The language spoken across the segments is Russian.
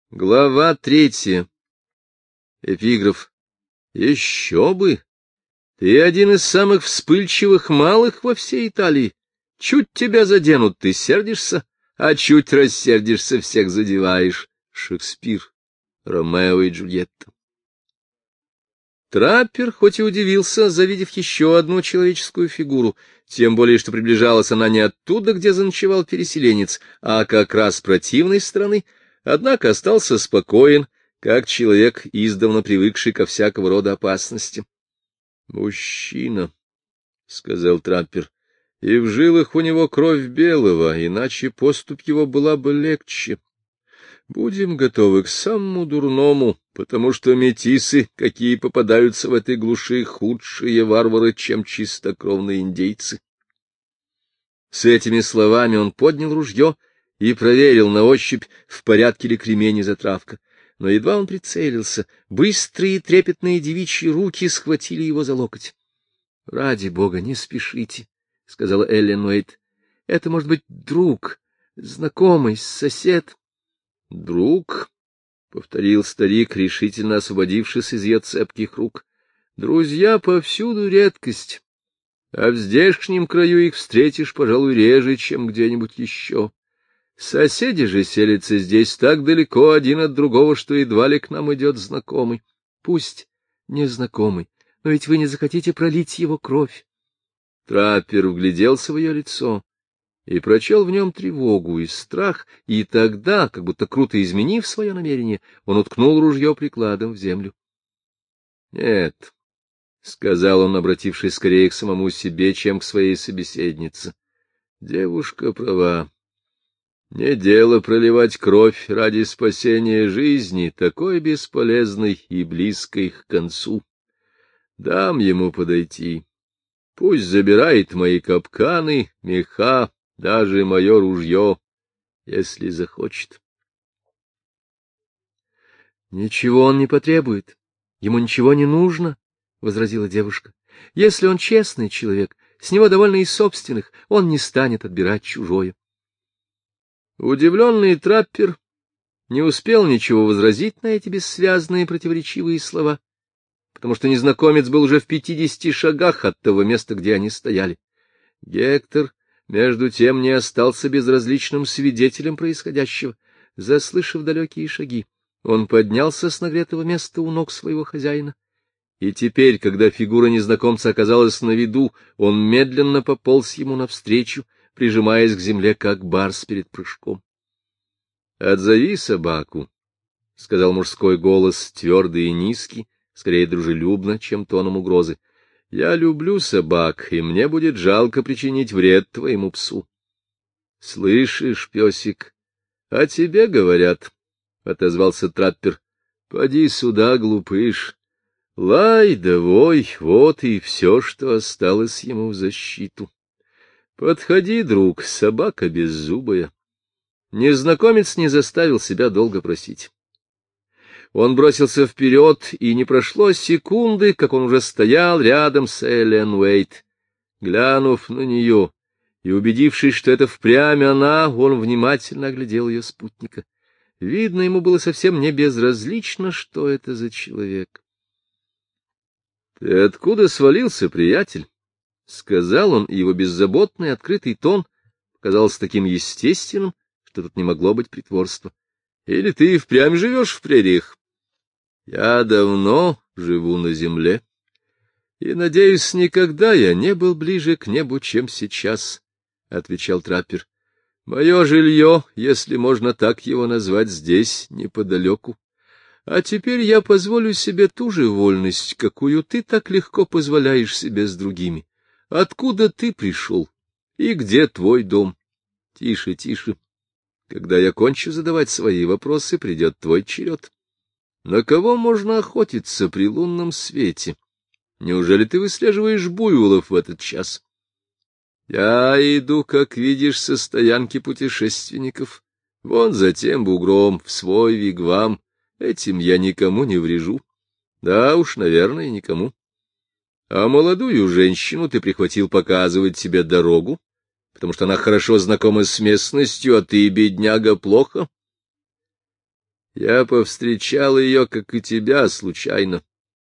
Глава 3. Эпиграф. Еще бы! Ты один из самых вспыльчивых малых во всей Италии. Чуть тебя заденут, ты сердишься, а чуть рассердишься, всех задеваешь. Шекспир. Ромео и Джульетта. Траппер хоть и удивился, завидев еще одну человеческую фигуру, тем более, что приближалась она не оттуда, где заночевал переселенец, а как раз с противной стороны, однако остался спокоен, как человек, издавна привыкший ко всякого рода опасности. — Мужчина, — сказал Траппер, — и в жилах у него кровь белого, иначе поступь его была бы легче. Будем готовы к самому дурному, потому что метисы, какие попадаются в этой глуши, худшие варвары, чем чистокровные индейцы. С этими словами он поднял ружье и проверил на ощупь, в порядке ли кремень и затравка. Но едва он прицелился, быстрые трепетные девичьи руки схватили его за локоть. — Ради бога, не спешите, — сказала Эллен Уэйт. — Это может быть друг, знакомый, сосед. — Друг, — повторил старик, решительно освободившись из ее цепких рук. — Друзья повсюду редкость, а в здешнем краю их встретишь, пожалуй, реже, чем где-нибудь еще. Соседи же селятся здесь так далеко один от другого, что едва ли к нам идет знакомый. Пусть незнакомый, но ведь вы не захотите пролить его кровь. Траппер вгляделся в ее лицо и прочел в нем тревогу и страх, и тогда, как будто круто изменив свое намерение, он уткнул ружье прикладом в землю. — Нет, — сказал он, обратившись скорее к самому себе, чем к своей собеседнице. — Девушка права. Не дело проливать кровь ради спасения жизни, такой бесполезной и близкой к концу. Дам ему подойти. Пусть забирает мои капканы, меха, даже мое ружье, если захочет. — Ничего он не потребует, ему ничего не нужно, — возразила девушка. — Если он честный человек, с него довольно и собственных, он не станет отбирать чужое. Удивленный Траппер не успел ничего возразить на эти бессвязные противоречивые слова, потому что незнакомец был уже в 50 шагах от того места, где они стояли. Гектор, между тем, не остался безразличным свидетелем происходящего. Заслышав далекие шаги, он поднялся с нагретого места у ног своего хозяина, и теперь, когда фигура незнакомца оказалась на виду, он медленно пополз ему навстречу, прижимаясь к земле, как барс перед прыжком. — Отзови собаку, — сказал мужской голос, твердый и низкий, скорее дружелюбно, чем тоном угрозы. — Я люблю собак, и мне будет жалко причинить вред твоему псу. — Слышишь, песик, о тебе говорят, — отозвался Траппер. — Поди сюда, глупыш. Лай да вой, вот и все, что осталось ему в защиту. Подходи, друг, собака беззубая. Незнакомец не заставил себя долго просить. Он бросился вперед, и не прошло секунды, как он уже стоял рядом с Эллен Уэйт. Глянув на нее и убедившись, что это впрямь она, он внимательно оглядел ее спутника. Видно, ему было совсем не безразлично, что это за человек. — Ты откуда свалился, приятель? — сказал он, и его беззаботный открытый тон показался таким естественным, что тут не могло быть притворства. — Или ты и впрямь живешь в прериях? — Я давно живу на земле, и, надеюсь, никогда я не был ближе к небу, чем сейчас, — отвечал Траппер. — Мое жилье, если можно так его назвать, здесь, неподалеку. А теперь я позволю себе ту же вольность, какую ты так легко позволяешь себе с другими. Откуда ты пришел? И где твой дом? Тише, тише. Когда я кончу задавать свои вопросы, придет твой черед. На кого можно охотиться при лунном свете? Неужели ты выслеживаешь буйволов в этот час? Я иду, как видишь, со стоянки путешественников. Вон за тем бугром, в свой вигвам. Этим я никому не врежу. Да уж, наверное, никому. А молодую женщину ты прихватил показывать тебе дорогу, потому что она хорошо знакома с местностью, а ты, бедняга, плохо. Я повстречал ее, как и тебя, случайно.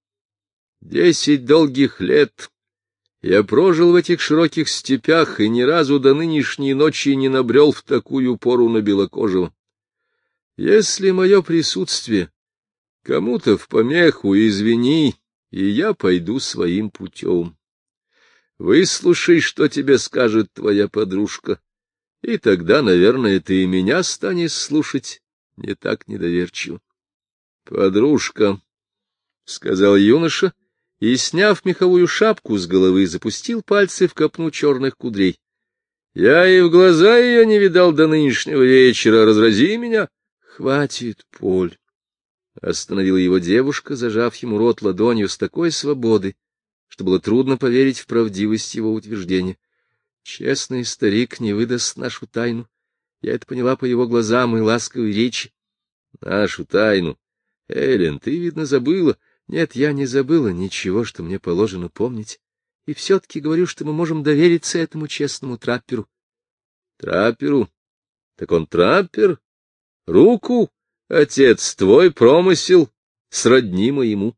10 долгих лет я прожил в этих широких степях и ни разу до нынешней ночи не набрел в такую пору на белокожего. Если мое присутствие кому-то в помеху, извини, и я пойду своим путем. Выслушай, что тебе скажет твоя подружка, и тогда, наверное, ты и меня станешь слушать не так недоверчиво. — Подружка, — сказал юноша, и, сняв меховую шапку с головы, запустил пальцы в копну черных кудрей. — Я и в глаза ее не видал до нынешнего вечера, разрази меня. — Хватит, Поль, — остановила его девушка, зажав ему рот ладонью с такой свободой, что было трудно поверить в правдивость его утверждения. Честный старик не выдаст нашу тайну. Я это поняла по его глазам и ласковой речи. — Нашу тайну? Эллен, ты, видно, забыла. Нет, я не забыла ничего, что мне положено помнить. И все-таки говорю, что мы можем довериться этому честному трапперу. — Трапперу? Так он траппер? Руку, отец, твой промысел сродни моему.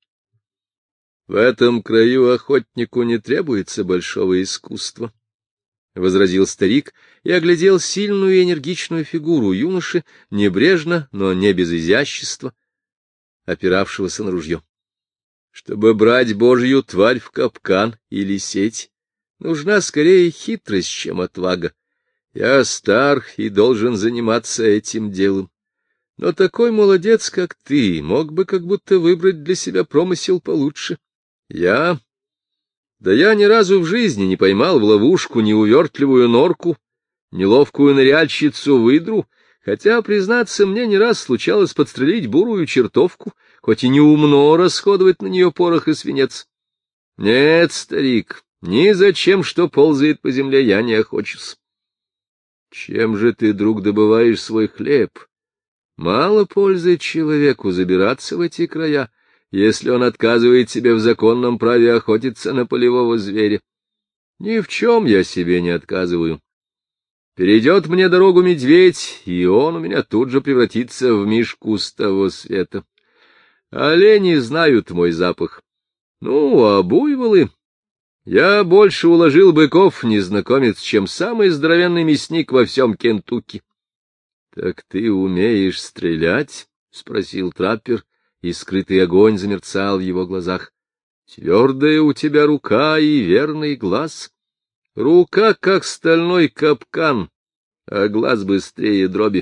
— В этом краю охотнику не требуется большого искусства, — возразил старик и оглядел сильную и энергичную фигуру юноши, небрежно, но не без изящества, опиравшегося на ружье. Чтобы брать божью тварь в капкан или сеть, нужна скорее хитрость, чем отвага. Я стар и должен заниматься этим делом. Но такой молодец, как ты, мог бы как будто выбрать для себя промысел получше. Я ни разу в жизни не поймал в ловушку ни увертливую норку, ни ловкую ныряльщицу-выдру, хотя, признаться, мне не раз случалось подстрелить бурую чертовку, хоть и не умно расходовать на нее порох и свинец. Нет, старик, ни зачем, что ползает по земле, я не охочусь. Чем же ты, друг, добываешь свой хлеб? Мало пользы человеку забираться в эти края, если он отказывает себе в законном праве охотиться на полевого зверя. Ни в чем я себе не отказываю. Перейдет мне дорогу медведь, и он у меня тут же превратится в мишку с того света. Олени знают мой запах. Ну, а буйволы... Я больше уложил быков, незнакомец, чем самый здоровенный мясник во всем Кентукки. — Так ты умеешь стрелять? — спросил траппер, и скрытый огонь замерцал в его глазах. — Твердая у тебя рука и верный глаз. Рука, как стальной капкан, а глаз быстрее дроби.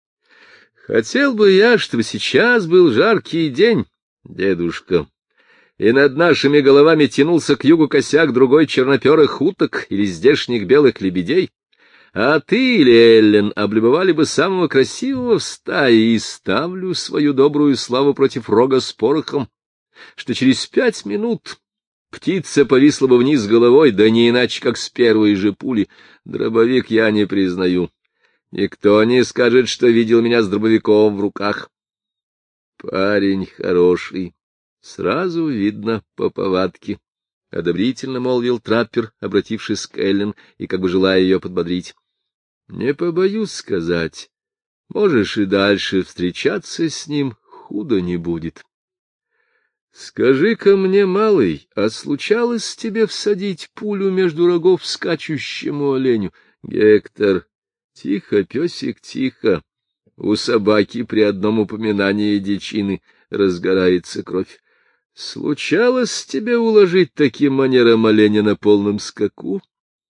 Хотел бы я, чтобы сейчас был жаркий день, дедушка, и над нашими головами тянулся к югу косяк другой черноперых уток или здешних белых лебедей, а ты или Эллен облюбовали бы самого красивого в стае, и ставлю свою добрую славу против рога с порохом, что через 5 минут птица повисла бы вниз головой, да не иначе, как с первой же пули. Дробовик я не признаю. Никто не скажет, что видел меня с дробовиком в руках. Парень хороший. Сразу видно по повадке, — одобрительно молвил траппер, обратившись к Эллен и как бы желая ее подбодрить. — Не побоюсь сказать, можешь и дальше встречаться с ним, худо не будет. — Скажи-ка мне, малый, а случалось тебе всадить пулю между рогов скачущему оленю? Гектор, тихо, песик, тихо. У собаки при одном упоминании дичины разгорается кровь. Случалось тебе уложить таким манером оленя на полном скаку?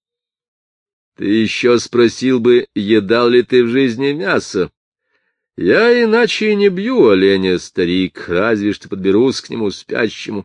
Ты еще спросил бы, едал ли ты в жизни мясо. Я иначе не бью оленя, старик, разве что подберусь к нему спящему.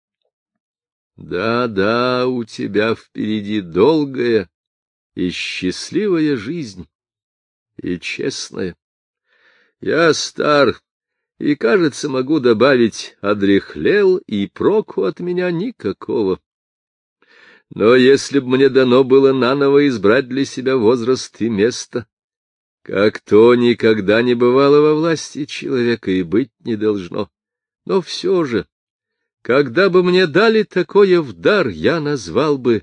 Да, у тебя впереди долгая и счастливая жизнь, и честная. Я стар, и, кажется, могу добавить, одряхлел, и проку от меня никакого. Но если б мне дано было наново избрать для себя возраст и место, как то никогда не бывало во власти человека и быть не должно. Но все же, когда бы мне дали такое в дар, я назвал бы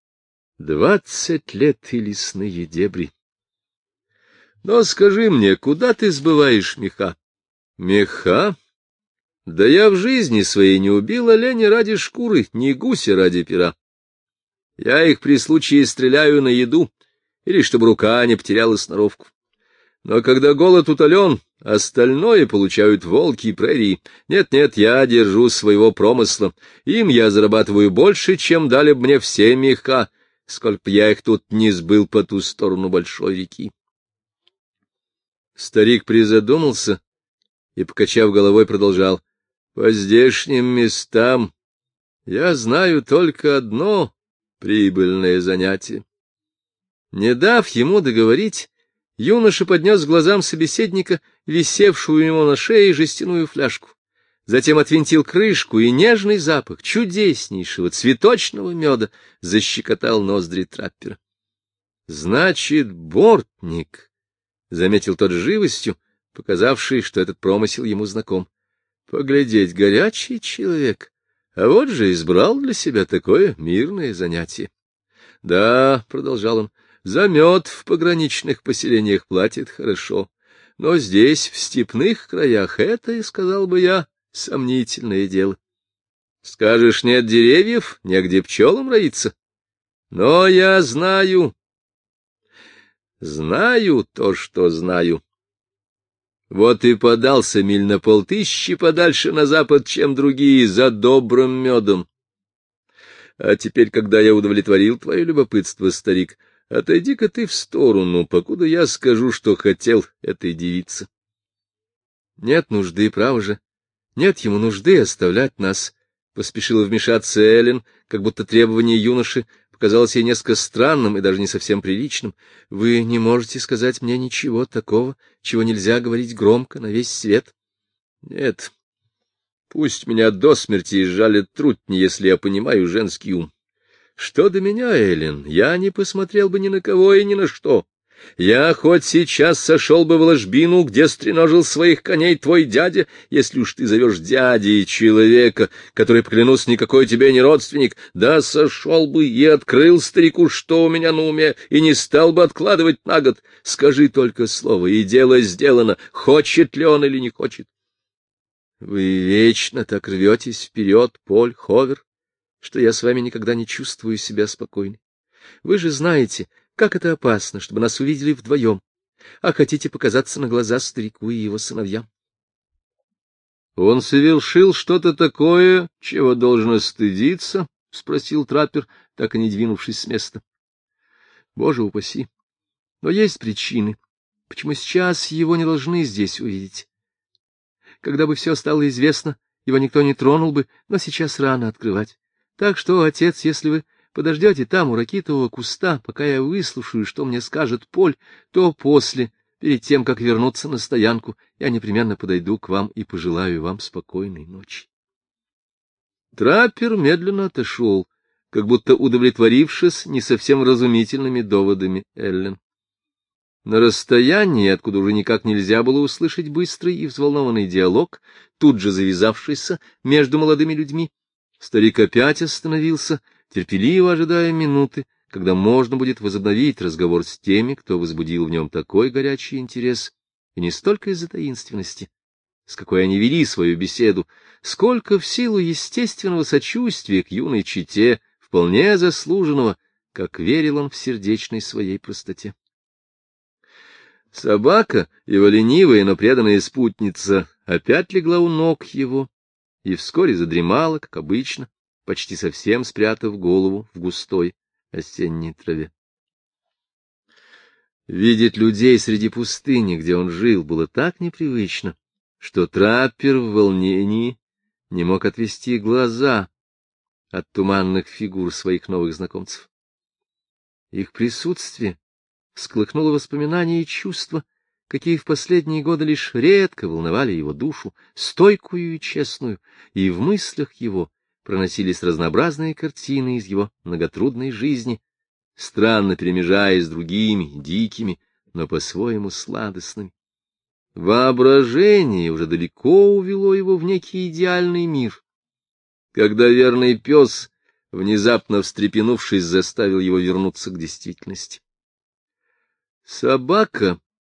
20 лет и лесные дебри. Но скажи мне, куда ты сбываешь меха? Меха? Да я в жизни своей не убил оленя ради шкуры, ни гуся ради пера. Я их при случае стреляю на еду, или чтобы рука не потеряла сноровку. Но когда голод утолен, остальное получают волки и прерии. Нет-нет, я держу своего промысла. Им я зарабатываю больше, чем дали бы мне все меха, сколько б я их тут не сбыл по ту сторону большой реки. Старик призадумался и, покачав головой, продолжал. По здешним местам я знаю только одно прибыльное занятие. Не дав ему договорить, юноша поднес к глазам собеседника висевшую ему на шее жестяную фляжку, затем отвинтил крышку, и нежный запах чудеснейшего цветочного меда защекотал ноздри траппера. — Значит, бортник, — заметил тот с живостью, показавший, что этот промысел ему знаком. — Поглядеть, горячий человек, а вот же избрал для себя такое мирное занятие. — Да, — продолжал он, — за мед в пограничных поселениях платит хорошо, но здесь, в степных краях, это, сказал бы я, сомнительное дело. Скажешь, нет деревьев, негде пчелам роиться. Но я знаю то, что знаю. Вот и подался миль на 500 подальше на запад, чем другие, за добрым медом. А теперь, когда я удовлетворил твое любопытство, старик, отойди-ка ты в сторону, покуда я скажу, что хотел этой девице. Нет нужды, право же, нет ему нужды оставлять нас, — поспешила вмешаться Эллен, как будто требование юноши показалось ей несколько странным и даже не совсем приличным. Вы не можете сказать мне ничего такого, чего нельзя говорить громко на весь свет? Нет, пусть меня до смерти изжалят трутни, если я понимаю женский ум. Что до меня, Эллен, я не посмотрел бы ни на кого и ни на что. Я хоть сейчас сошел бы в ложбину, где стреножил своих коней твой дядя, если уж ты зовешь дядей человека, который, поклянусь, никакой тебе не родственник, да сошел бы и открыл старику, что у меня на уме, и не стал бы откладывать на год. Скажи только слово, и дело сделано, хочет ли он или не хочет. Вы вечно так рветесь вперед, Поль Ховер, что я с вами никогда не чувствую себя спокойной. Вы же знаете, как это опасно, чтобы нас увидели вдвоем, а хотите показаться на глаза старику и его сыновьям. — Он совершил что-то такое, чего должно стыдиться? — спросил траппер, так и не двинувшись с места. — Боже упаси! Но есть причины, почему сейчас его не должны здесь увидеть. Когда бы все стало известно, его никто не тронул бы, но сейчас рано открывать. Так что, отец, если вы подождете там у ракитового куста, пока я выслушаю, что мне скажет Поль, то после, перед тем, как вернуться на стоянку, я непременно подойду к вам и пожелаю вам спокойной ночи. Траппер медленно отошел, как будто удовлетворившись не совсем разумительными доводами Эллен. На расстоянии, откуда уже никак нельзя было услышать быстрый и взволнованный диалог, тут же завязавшийся между молодыми людьми, старик опять остановился, терпеливо ожидая минуты, когда можно будет возобновить разговор с теми, кто возбудил в нем такой горячий интерес, и не столько из-за таинственности, с какой они вели свою беседу, сколько в силу естественного сочувствия к юной чете, вполне заслуженного, как верил он в сердечной своей простоте. Собака, его ленивая, но преданная спутница, опять легла у ног его и вскоре задремала, как обычно, почти совсем спрятав голову в густой осенней траве. Видеть людей среди пустыни, где он жил, было так непривычно, что траппер в волнении не мог отвести глаза от туманных фигур своих новых знакомцев. Их присутствие всколыхнуло воспоминания и чувства, какие в последние годы лишь редко волновали его душу, стойкую и честную, и в мыслях его проносились разнообразные картины из его многотрудной жизни, странно перемежаясь с другими, дикими, но по-своему сладостными. Воображение уже далеко увело его в некий идеальный мир, когда верный пес, внезапно встрепенувшись, заставил его вернуться к действительности. Собака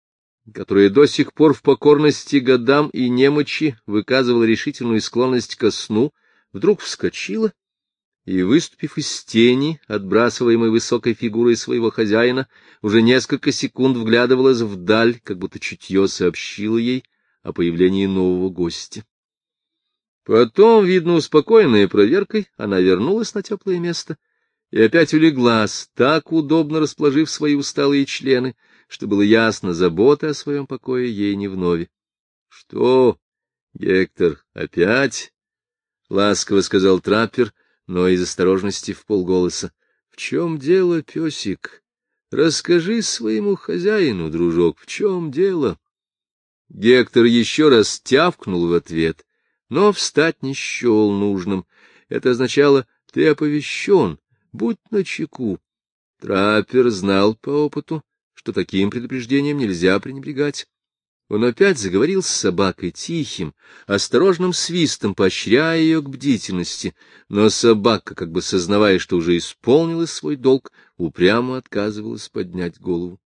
которая до сих пор в покорности годам и немочи выказывала решительную склонность ко сну, вдруг вскочила и, выступив из тени, отбрасываемой высокой фигурой своего хозяина, уже несколько секунд вглядывалась вдаль, как будто чутье сообщило ей о появлении нового гостя. Потом, видно, успокоенная проверкой, она вернулась на теплое место и опять улеглась, так удобно расположив свои усталые члены, что было ясно, заботы о своем покое ей не вновь. — Что, Гектор, опять? — ласково сказал траппер, но из осторожности вполголоса. — В чем дело, песик? Расскажи своему хозяину, дружок, в чем дело? Гектор еще раз тявкнул в ответ, но встать не счел нужным. Это означало: ты оповещен, будь начеку. Траппер знал по опыту, что таким предупреждением нельзя пренебрегать. Он опять заговорил с собакой тихим, осторожным свистом, поощряя ее к бдительности, но собака, как бы сознавая, что уже исполнила свой долг, упрямо отказывалась поднять голову.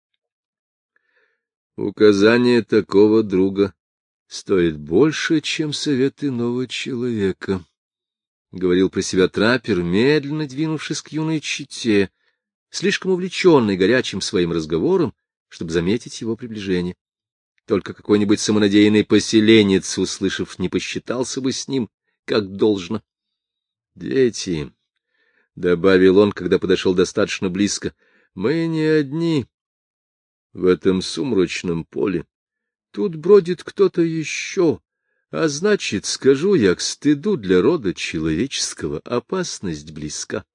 Указание такого друга стоит больше, чем совет иного человека, — говорил про себя траппер, медленно двинувшись к юной чете, слишком увлеченный горячим своим разговором, чтобы заметить его приближение. Только какой-нибудь самонадеянный поселенец, услышав, не посчитался бы с ним, как должно. — Дети, — добавил он, когда подошел достаточно близко, — мы не одни в этом сумрачном поле. Тут бродит кто-то еще, а значит, скажу я, к стыду для рода человеческого опасность близка.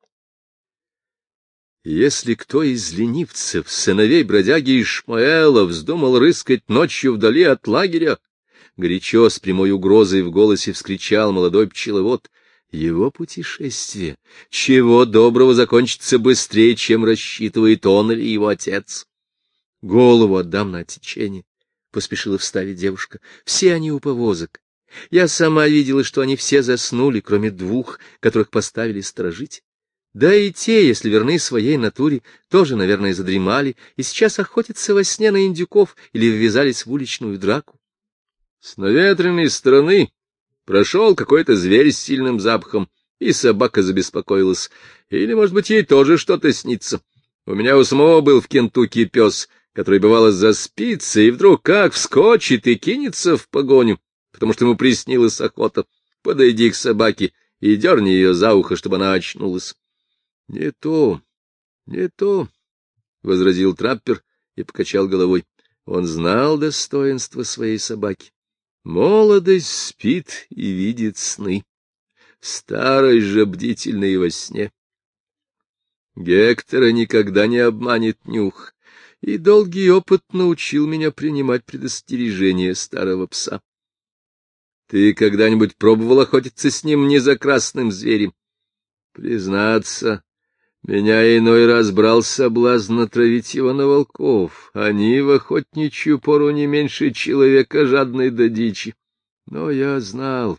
Если кто из ленивцев, сыновей бродяги Ишмаэла, вздумал рыскать ночью вдали от лагеря, горячо, с прямой угрозой в голосе вскричал молодой пчеловод, его путешествие, чего доброго, закончится быстрее, чем рассчитывает он или его отец. — Голову отдам на отсечение, — поспешила вставить девушка. — Все они у повозок. Я сама видела, что они все заснули, кроме двух, которых поставили сторожить. Да и те, если верны своей натуре, тоже, наверное, задремали и сейчас охотятся во сне на индюков или ввязались в уличную драку. С наветренной стороны прошел какой-то зверь с сильным запахом, и собака забеспокоилась. Или, может быть, ей тоже что-то снится. У меня у самого был в Кентукки пес, который, бывало, заспится, и вдруг как вскочит и кинется в погоню, потому что ему приснилась охота. Подойди к собаке и дерни ее за ухо, чтобы она очнулась. — Не то, не то, — возразил траппер и покачал головой. Он знал достоинство своей собаки. Молодость спит и видит сны, старость же бдительна и во сне. Гектора никогда не обманет нюх, и долгий опыт научил меня принимать предостережения старого пса. Ты когда-нибудь пробовал охотиться с ним не за красным зверем? Признаться, меня иной раз брал соблазн натравить его на волков. Они в охотничью пору не меньше человека, жадной до дичи. Но я знал,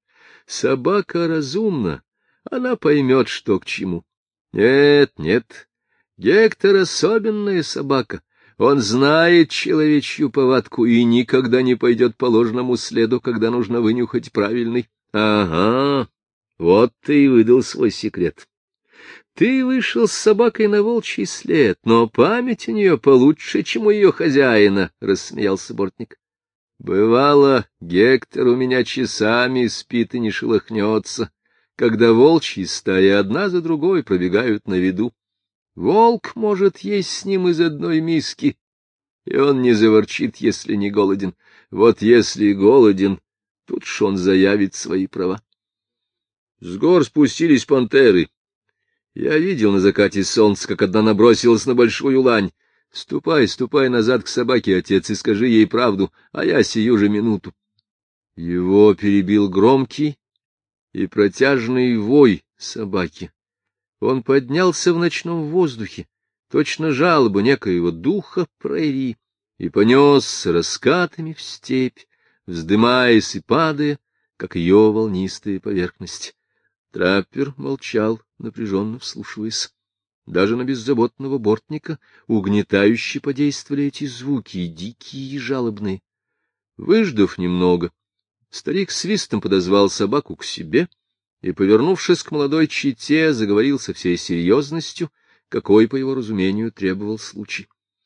собака разумна, она поймет, что к чему. Нет, нет, Гектор особенная собака. Он знает человечью повадку и никогда не пойдет по ложному следу, когда нужно вынюхать правильный. Ага, вот ты и выдал свой секрет. Ты вышел с собакой на волчий след, но память у нее получше, чем у ее хозяина, — рассмеялся бортник. Бывало, Гектор у меня часами спит и не шелохнется, когда волчьи стаи одна за другой пробегают на виду. Волк может есть с ним из одной миски, и он не заворчит, если не голоден. Вот если голоден, тут ж он заявит свои права. С гор спустились пантеры. Я видел на закате солнца, как одна набросилась на большую лань. Ступай, ступай назад к собаке, отец, и скажи ей правду, а я сию же минуту. Его перебил громкий и протяжный вой собаки. Он поднялся в ночном воздухе, точно жалоба некоего духа прерий, и понесся раскатами в степь, вздымаясь и падая, как ее волнистая поверхность. Траппер молчал, напряженно вслушиваясь. Даже на беззаботного бортника угнетающе подействовали эти звуки, дикие и жалобные. Выждав немного, старик свистом подозвал собаку к себе и, повернувшись к молодой чете, заговорил со всей серьезностью, какой, по его разумению, требовал случай.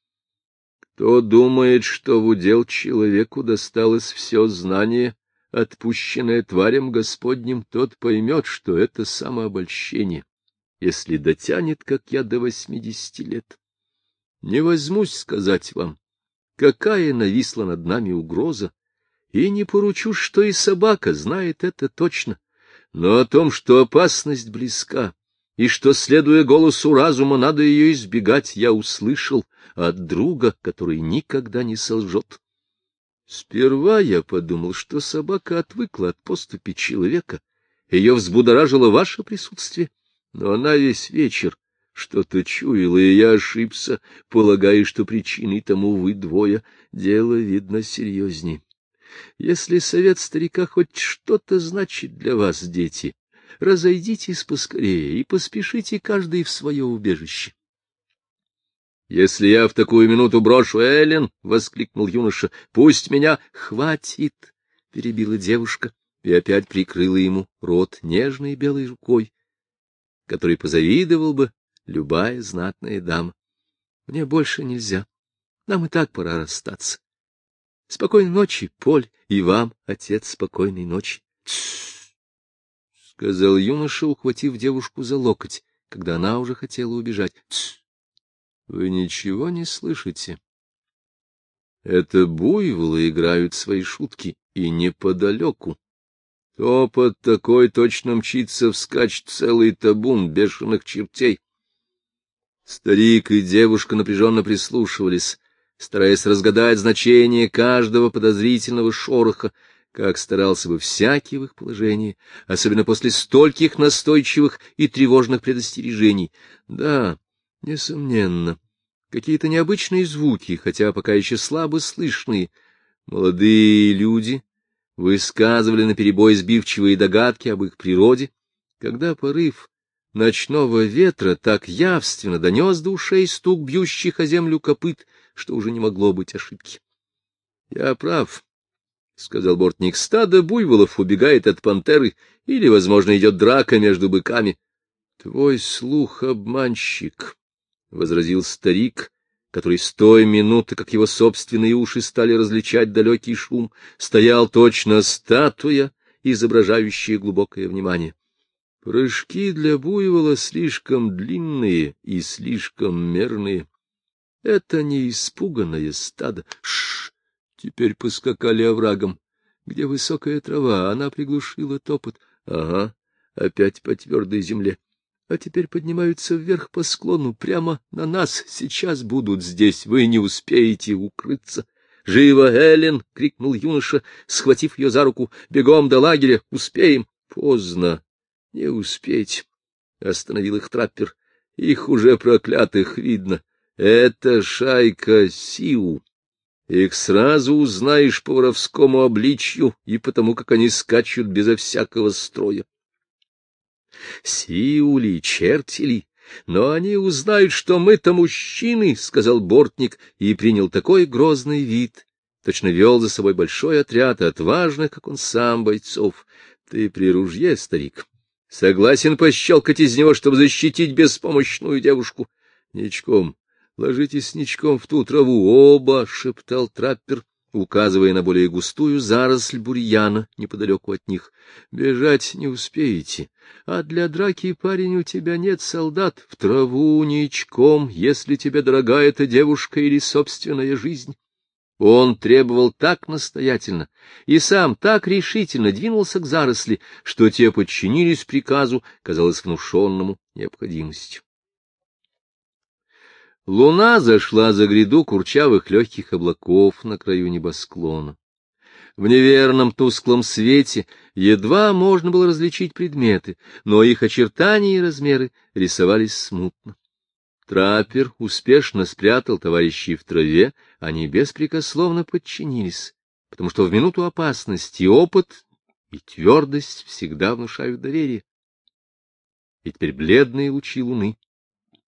Кто думает, что в удел человеку досталось все знание, отпущенное тварям Господним, тот поймет, что это самообольщение, если дотянет, как я, до 80 лет. Не возьмусь сказать вам, какая нависла над нами угроза, и не поручусь, что и собака знает это точно, но о том, что опасность близка, и что, следуя голосу разума, надо ее избегать, я услышал от друга, который никогда не солжет. Сперва я подумал, что собака отвыкла от поступи человека, ее взбудоражило ваше присутствие, но она весь вечер что-то чуяла, и я ошибся, полагая, что причиной тому вы двое. Дело, видно, серьезней. Если совет старика хоть что-то значит для вас, дети, разойдитесь поскорее и поспешите каждый в свое убежище. — Если я в такую минуту брошу Эллен, — воскликнул юноша, — пусть меня... — Хватит, — перебила девушка и опять прикрыла ему рот нежной белой рукой, которой позавидовал бы любая знатная дама. — Мне больше нельзя. Нам и так пора расстаться. Спокойной ночи, Поль, и вам, отец, спокойной ночи. — Тссс, — сказал юноша, ухватив девушку за локоть, когда она уже хотела убежать. — Тссс. Вы ничего не слышите? Это буйволы играют свои шутки, и неподалеку. Топот такой точно мчится вскачь целый табун бешеных чертей. Старик и девушка напряженно прислушивались, стараясь разгадать значение каждого подозрительного шороха, как старался бы всякий в их положении, особенно после стольких настойчивых и тревожных предостережений. Да, несомненно, какие-то необычные звуки, хотя пока еще слабо слышные. Молодые люди высказывали наперебой сбивчивые догадки об их природе, когда порыв ночного ветра так явственно донес до ушей стук бьющих о землю копыт, что уже не могло быть ошибки. — Я прав, — сказал бортник, — стадо буйволов убегает от пантеры, или, возможно, идет драка между быками. — Твой слух обманщик, — возразил старик, который с той минуты, как его собственные уши стали различать далекий шум, стоял точно статуя, изображающая глубокое внимание. Прыжки для буйвола слишком длинные и слишком мерные. Это не испуганное стадо. Шш! Теперь поскакали оврагом. Где высокая трава, она приглушила топот. Ага, опять по твердой земле. А теперь поднимаются вверх по склону, прямо на нас. Сейчас будут здесь, вы не успеете укрыться. — Живо, Эллен! — крикнул юноша, схватив ее за руку. — Бегом до лагеря, успеем. — Поздно, не успеть, — остановил их траппер. — Их уже проклятых видно. Это шайка Сиу. Их сразу узнаешь по воровскому обличью и потому, как они скачут безо всякого строя. Сиу ли, черти ли, но они узнают, что мы-то мужчины, — сказал бортник и принял такой грозный вид, точно вел за собой большой отряд отважных, как он сам, бойцов. Ты при ружье, старик, согласен пощелкать из него, чтобы защитить беспомощную девушку? Ничком, ложитесь ничком в ту траву, оба, — шептал траппер, указывая на более густую заросль бурьяна неподалеку от них. — Бежать не успеете, а для драки, парень, у тебя нет солдат. В траву ничком, если тебе дорога эта девушка или собственная жизнь. Он требовал так настоятельно и сам так решительно двинулся к заросли, что те подчинились приказу, казалось, внушенному необходимостью. Луна зашла за гряду курчавых легких облаков на краю небосклона. В неверном тусклом свете едва можно было различить предметы, но их очертания и размеры рисовались смутно. Траппер успешно спрятал товарищей в траве, они беспрекословно подчинились, потому что в минуту опасности опыт и твердость всегда внушают доверие. И теперь бледные лучи луны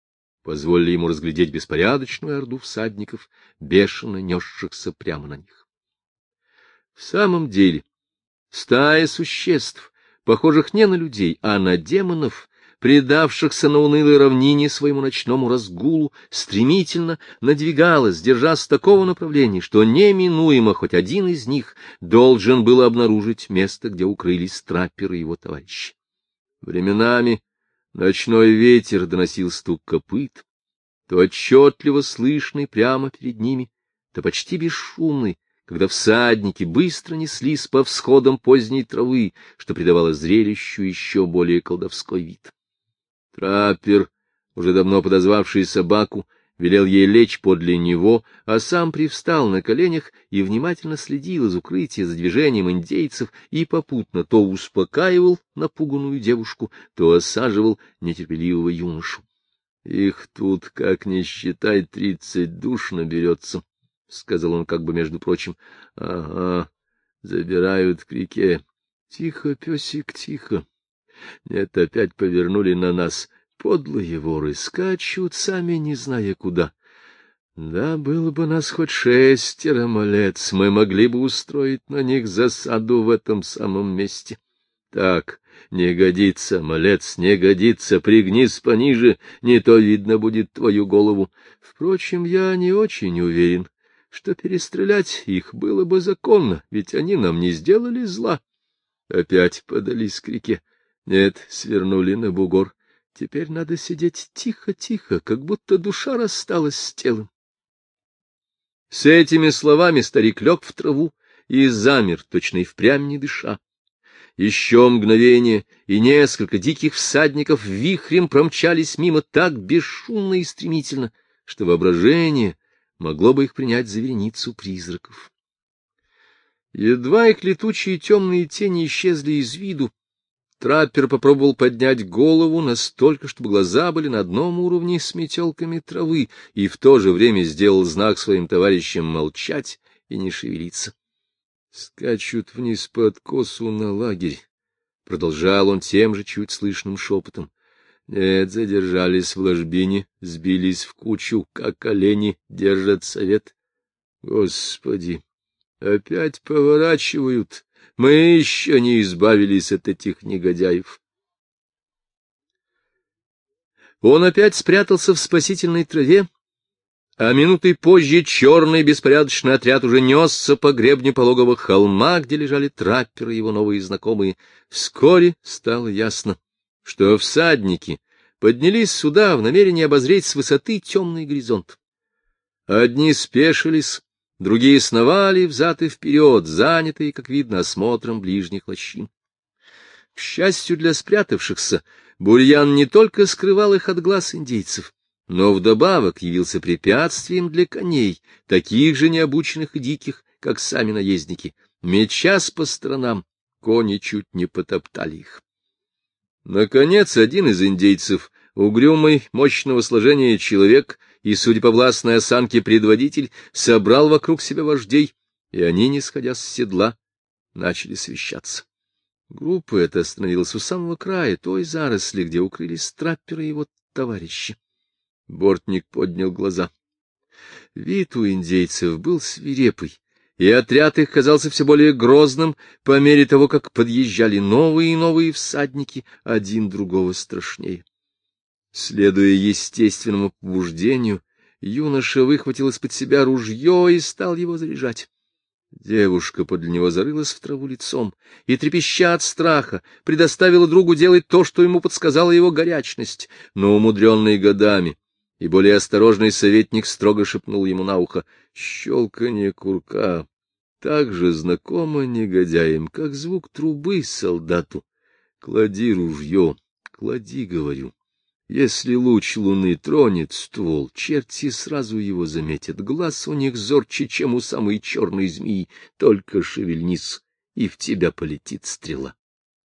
позволили ему разглядеть беспорядочную орду всадников, бешено несшихся прямо на них. В самом деле, стая существ, похожих не на людей, а на демонов, предавшихся на унылой равнине своему ночному разгулу, стремительно надвигалась, держась такого направления, что неминуемо хоть один из них должен был обнаружить место, где укрылись трапперы и его товарищи. Временами ночной ветер доносил стук копыт, то отчетливо слышный прямо перед ними, то почти бесшумный, когда всадники быстро неслись по всходам поздней травы, что придавало зрелищу еще более колдовской вид. Траппер, уже давно подозвавший собаку, велел ей лечь подле него, а сам привстал на коленях и внимательно следил из укрытия за движением индейцев и попутно то успокаивал напуганную девушку, то осаживал нетерпеливого юношу. — Их тут, как ни считай, 30 душ наберется, — сказал он как бы между прочим. — Ага, забирают к реке. Тихо, песик, тихо. Нет, опять повернули на нас. Подлые воры скачут, сами не зная куда. Да, было бы нас хоть 6, малец, мы могли бы устроить на них засаду в этом самом месте. Так, не годится, малец, не годится, пригнись пониже, не то видно будет твою голову. Впрочем, я не очень уверен, что перестрелять их было бы законно, ведь они нам не сделали зла. Опять подались к реке. Нет, свернули на бугор. Теперь надо сидеть тихо-тихо, как будто душа рассталась с телом. С этими словами старик лег в траву и замер, точно и впрямь не дыша. Еще мгновение, и несколько диких всадников вихрем промчались мимо так бесшумно и стремительно, что воображение могло бы их принять за вереницу призраков. Едва их летучие темные тени исчезли из виду, траппер попробовал поднять голову настолько, чтобы глаза были на одном уровне с метелками травы, и в то же время сделал знак своим товарищам молчать и не шевелиться. — Скачут вниз по откосу на лагерь, — продолжал он тем же чуть слышным шепотом. — Нет, задержались в ложбине, сбились в кучу, как олени, держат совет. Господи, опять поворачивают. Мы еще не избавились от этих негодяев. Он опять спрятался в спасительной траве, а минутой позже черный беспорядочный отряд уже несся по гребню пологого холма, где лежали трапперы его новые знакомые. Вскоре стало ясно, что всадники поднялись сюда в намерении обозреть с высоты темный горизонт. Одни спешились, другие сновали взад и вперед, занятые, как видно, осмотром ближних лощин. К счастью для спрятавшихся, бурьян не только скрывал их от глаз индейцев, но вдобавок явился препятствием для коней, таких же необученных и диких, как сами наездники. Мечась по сторонам, кони чуть не потоптали их. Наконец, один из индейцев, угрюмый, мощного сложения человек и, судя по властной осанке, предводитель, собрал вокруг себя вождей, и они, не сходя с седла, начали совещаться. Группа эта остановилась у самого края той заросли, где укрылись трапперы и его товарищи. Бортник поднял глаза. Вид у индейцев был свирепый, и отряд их казался все более грозным по мере того, как подъезжали новые и новые всадники, один другого страшнее. Следуя естественному побуждению, юноша выхватил из-под себя ружье и стал его заряжать. Девушка подле него зарылась в траву лицом и, трепеща от страха, предоставила другу делать то, что ему подсказала его горячность, но, умудренный годами, и более осторожный советник строго шепнул ему на ухо: щелканье курка так же знакомо негодяям, как звук трубы солдату. Клади ружье, клади, говорю. Если луч луны тронет ствол, черти сразу его заметят. Глаз у них зорче, чем у самой черной змеи. Только шевельнись, и в тебя полетит стрела.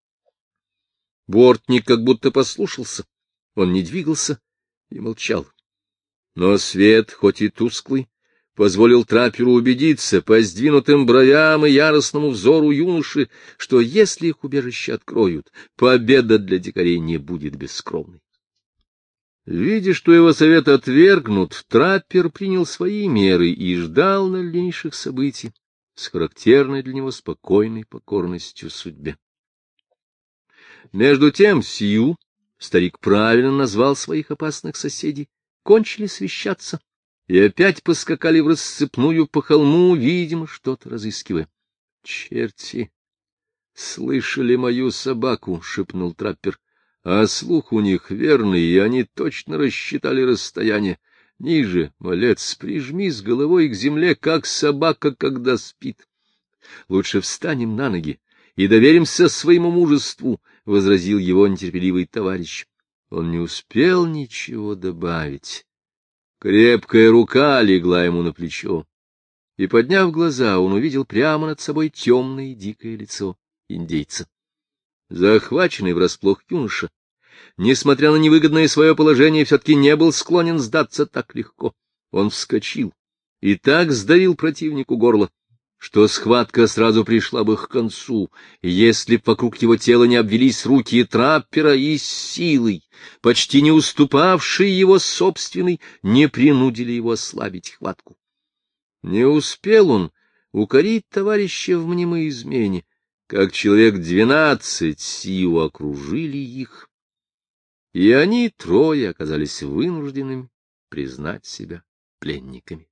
Бортник как будто послушался. Он не двигался и молчал. Но свет, хоть и тусклый, позволил трапперу убедиться по сдвинутым бровям и яростному взору юноши, что если их убежище откроют, победа для дикарей не будет бескровной. Видя, что его совет отвергнут, траппер принял свои меры и ждал дальнейших событий с характерной для него спокойной покорностью судьбе. Между тем Сью, старик правильно назвал своих опасных соседей, кончили совещаться и опять поскакали в рассыпную по холму, видимо, что-то разыскивая. — Черти! Слышали мою собаку, — шепнул траппер. — А слух у них верный, и они точно рассчитали расстояние. Ниже, малец, прижмись головой к земле, как собака, когда спит. — Лучше встанем на ноги и доверимся своему мужеству, — возразил его нетерпеливый товарищ. Он не успел ничего добавить. Крепкая рука легла ему на плечо, и, подняв глаза, он увидел прямо над собой темное и дикое лицо индейца. Захваченный врасплох юноша, несмотря на невыгодное свое положение, все-таки не был склонен сдаться так легко. Он вскочил и так сдавил противнику горло, что схватка сразу пришла бы к концу, если б вокруг его тела не обвелись руки траппера и с силой, почти не уступавшей его собственной, не принудили его ослабить хватку. Не успел он укорить товарища в мнимой измене, как человек 12 Сиу окружили их, и они трое оказались вынужденными признать себя пленниками.